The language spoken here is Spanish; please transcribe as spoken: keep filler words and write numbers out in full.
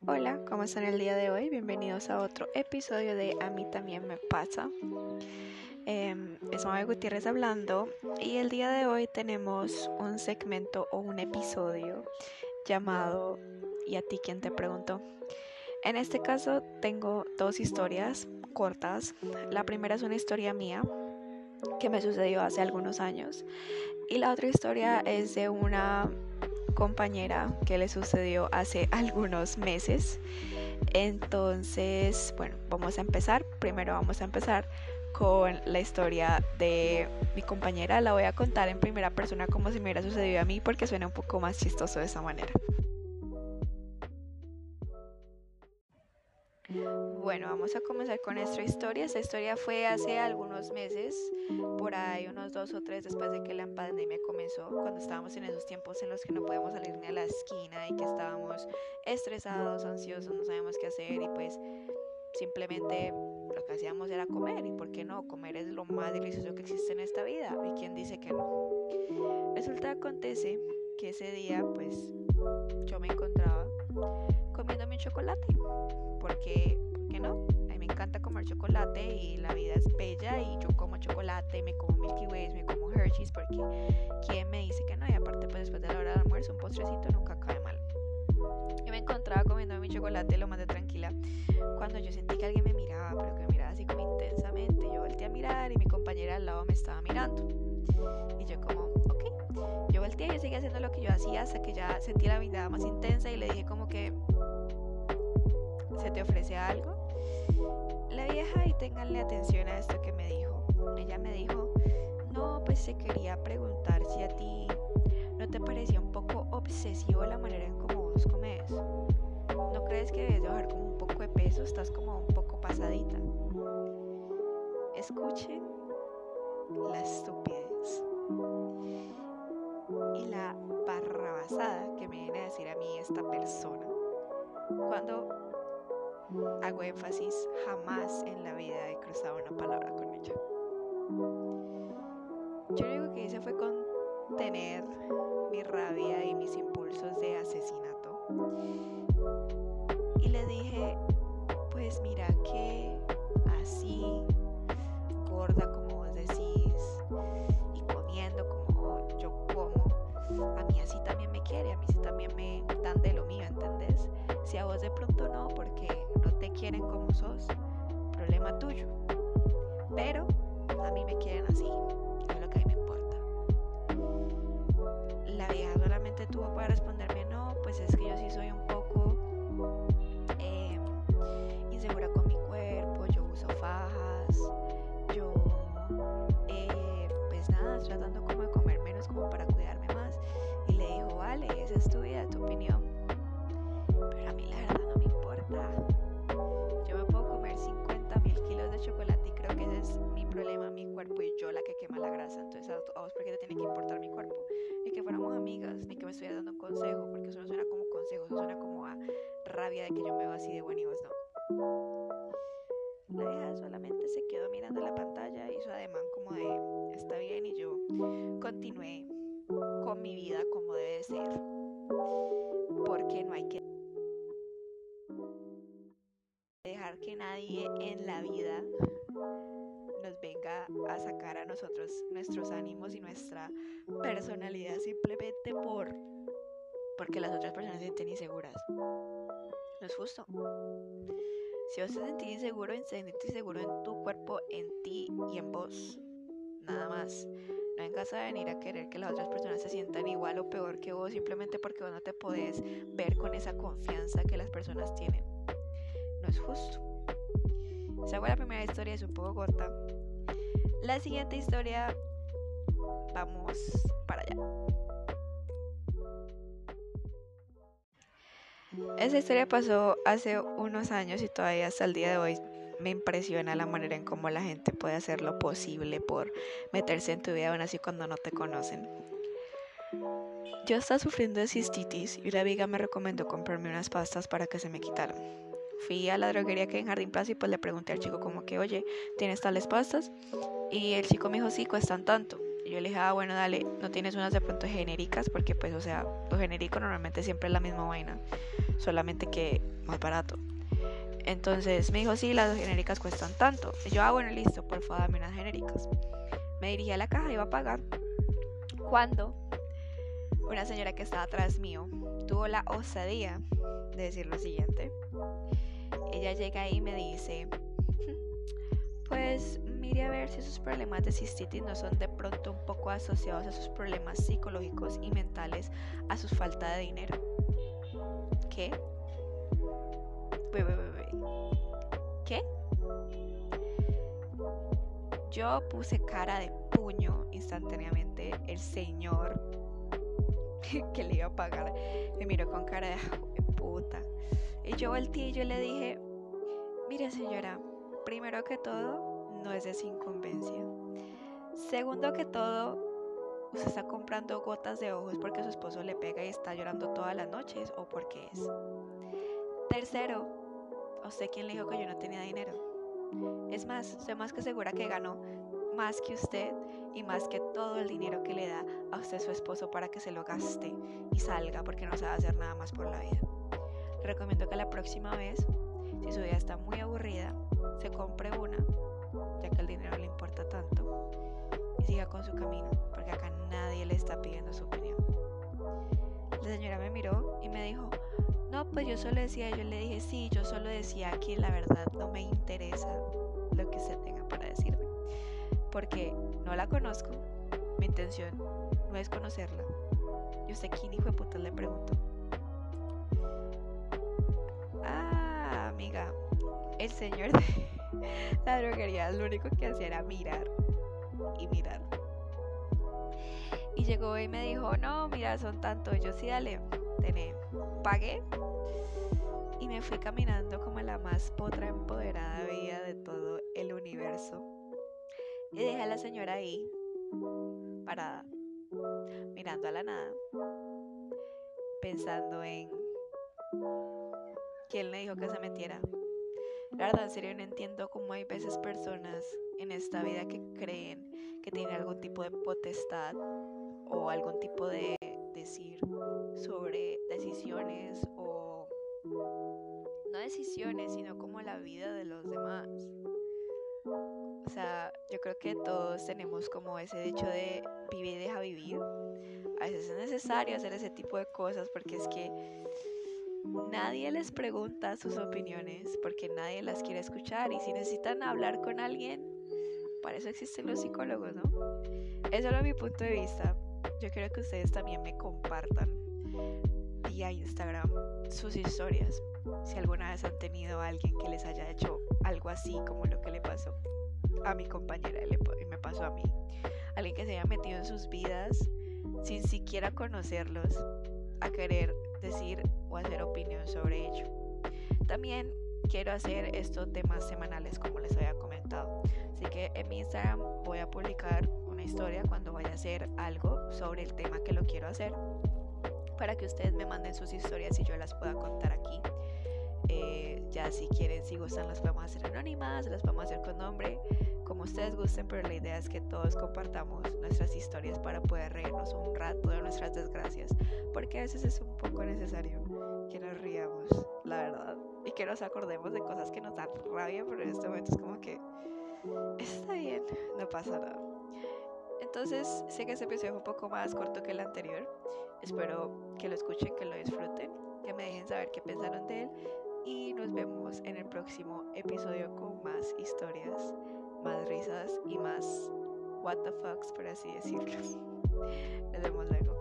Hola, ¿cómo están el día de hoy? Bienvenidos a otro episodio de A mí también me pasa. Eh, es Mabel Gutiérrez hablando y el día de hoy tenemos un segmento o un episodio llamado ¿Y a ti quién te preguntó? En este caso tengo dos historias cortas. La primera es una historia mía que me sucedió hace algunos años y la otra historia es de una compañera que le sucedió hace algunos meses. Entonces, bueno, vamos a empezar. Primero vamos a empezar con la historia de mi compañera. La voy a contar en primera persona como si me hubiera sucedido a mí porque suena un poco más chistoso de esa manera. Bueno, vamos a comenzar con nuestra historia. Esta historia fue hace algunos meses, por ahí unos dos o tres después de que la pandemia comenzó, cuando estábamos en esos tiempos en los que no podíamos salir ni a la esquina y que estábamos estresados, ansiosos, no sabíamos qué hacer y pues simplemente lo que hacíamos era comer. ¿Y por qué no? Comer es lo más delicioso que existe en esta vida. ¿Y quién dice que no? Resulta, acontece que ese día pues yo me encontraba comiéndome un chocolate. Porque, ¿por qué no? A mí me encanta comer chocolate y la vida es bella y yo como chocolate, me como Milky Ways, me como Hershey's porque ¿quién me dice que no? Y aparte pues después de la hora del almuerzo un postrecito nunca cae mal. Yo me encontraba comiendo mi chocolate lo más de tranquila cuando yo sentí que alguien me miraba, pero que me miraba así como intensamente. Yo volteé a mirar y mi compañera al lado me estaba mirando y yo como, ok. Yo volteé y yo seguía haciendo lo que yo hacía hasta que ya sentí la mirada más intensa y le dije como que ¿se te ofrece algo? La vieja, y ténganle atención a esto que me dijo. Ella me dijo, no, pues se quería preguntar si a ti no te parecía un poco obsesivo la manera en cómo vos comes. ¿No crees que debes de bajar como un poco de peso? Estás como un poco pasadita. Escuchen la estupidez y la barrabasada que me viene a decir a mí esta persona. Cuando hago énfasis, jamás en la vida he cruzado una palabra con ella. Yo lo único que hice fue contener mi rabia y mis impulsos de asesinato. Y le dije, pues mira que así, gorda como vos decís, y comiendo como yo como, a mí así también me quiere, a mí sí también me dan de lo mío, ¿entendés? Si a vos de pronto no, porque no te quieren como sos, problema tuyo. Pero a mí me quieren así, es lo que a mí me importa. La vieja solamente tuvo para responderme, no, pues es que yo sí soy un poco eh, insegura con mi cuerpo, yo uso fajas, yo eh, pues nada, estoy tratando como de comer menos como para cuidarme más. Y le dijo, vale, esa es tu vida, tu opinión. Pero a mí la verdad no me importa. Yo me puedo comer cincuenta mil kilos de chocolate y creo que ese es mi problema, mi cuerpo y yo la que quema la grasa. Entonces a vos, ¿por qué te tiene que importar mi cuerpo? Ni que fuéramos amigas, ni que me estuvieras dando un consejo, porque eso no suena como consejo, eso suena como a rabia de que yo me veo así de buena y vos no. La vieja solamente se quedó mirando la pantalla, hizo ademán como de está bien y yo continué con mi vida como debe ser, porque no hay que dejar que nadie en la vida nos venga a sacar a nosotros nuestros ánimos y nuestra personalidad simplemente por porque las otras personas se sienten inseguras. No es justo. Si vos te sentís inseguro, sentirte inseguro en tu cuerpo, en ti y en vos, nada más. No vengas a venir a querer que las otras personas se sientan igual o peor que vos simplemente porque vos no te podés ver con esa confianza que las personas tienen. No es justo. Esa fue la primera historia, es un poco corta. La siguiente historia, vamos para allá. Esa historia pasó hace unos años y todavía hasta el día de hoy me impresiona la manera en cómo la gente puede hacer lo posible por meterse en tu vida aún así cuando no te conocen. Yo estaba sufriendo de cistitis y una amiga me recomendó comprarme unas pastas para que se me quitaran. Fui a la droguería que hay en Jardín Plaza y pues le pregunté al chico como que, oye, ¿tienes tales pastas? Y el chico me dijo, sí, cuestan tanto. Y yo le dije, ah, bueno, dale, ¿no tienes unas de pronto genéricas? Porque pues, o sea, lo genérico normalmente siempre es la misma vaina. solamente que más barato. Entonces me dijo, sí, las genéricas cuestan tanto. Y yo, ah, bueno, listo, por favor, dame unas genéricas. Me dirigí a la caja y iba a pagar, cuando una señora que estaba atrás mío tuvo la osadía de decir lo siguiente. Ella llega ahí y me dice, pues mire a ver si sus problemas de cistitis no son de pronto un poco asociados a sus problemas psicológicos y mentales, a su falta de dinero. ¿Qué? ¿Qué? Yo puse cara de puño instantáneamente. El señor que le iba a pagar me miró con cara de puta. Y yo volteé y yo le dije, mire señora, primero que todo, no es de su incumbencia. Segundo que todo, usted está comprando gotas de ojos porque su esposo le pega y está llorando todas las noches, ¿o por qué es? Tercero, ¿a usted quién le dijo que yo no tenía dinero? Es más, estoy más que segura que ganó más que usted y más que todo el dinero que le da a usted su esposo para que se lo gaste y salga, porque no sabe hacer nada más por la vida. Le recomiendo que la próxima vez, si su vida está muy aburrida, se compre una, ya que el dinero le importa tanto, y siga con su camino, porque acá nadie le está pidiendo su opinión. La señora me miró y me dijo, no, pues yo solo decía, yo le dije, sí, yo solo decía que la verdad no me interesa lo que usted tenga para decirme, porque no la conozco, mi intención no es conocerla. ¿Y usted quién hijo de puta? Le pregunto. Ah, amiga, el señor de la droguería lo único que hacía era mirar y mirar. Y llegó y me dijo, no, mira, son tantos. Yo sí, dale, tené, pagué. Y me fui caminando como la más potra empoderada vida de todo el universo. Y dejé a la señora ahí, parada, mirando a la nada, pensando en quién le dijo que se metiera. La verdad, en serio, no entiendo cómo hay veces personas en esta vida que creen que tienen algún tipo de potestad o algún tipo de decir sobre decisiones o no decisiones, sino como la vida de los demás. O sea, yo creo que todos tenemos como ese hecho de vivir y deja vivir. A veces es necesario hacer ese tipo de cosas porque es que nadie les pregunta sus opiniones porque nadie las quiere escuchar, y si necesitan hablar con alguien, para eso existen los psicólogos, ¿no? Eso es mi punto de vista. Yo quiero que ustedes también me compartan vía Instagram sus historias, si alguna vez han tenido a alguien que les haya hecho algo así como lo que le pasó a mi compañera y me pasó a mí. Alguien que se haya metido en sus vidas sin siquiera conocerlos a querer decir o hacer opinión sobre ello. También quiero hacer estos temas semanales como les había comentado, así que en mi Instagram voy a publicar una historia cuando vaya a hacer algo sobre el tema que lo quiero hacer, para que ustedes me manden sus historias y yo las pueda contar aquí. Eh, ya si quieren, si gustan, las podemos hacer anónimas, las podemos hacer con nombre, como ustedes gusten, pero la idea es que todos compartamos nuestras historias para poder reírnos un rato de nuestras desgracias, porque a veces es un poco necesario que nos riamos, la verdad, y que nos acordemos de cosas que nos dan rabia, pero en este momento es como que está bien, no pasa nada. Entonces, sé que este episodio es un poco más corto que el anterior. Espero que lo escuchen, que lo disfruten, que me dejen saber qué pensaron de él, y nos vemos en el próximo episodio con más historias, más risas y más what the fucks, por así decirlo. Nos vemos luego.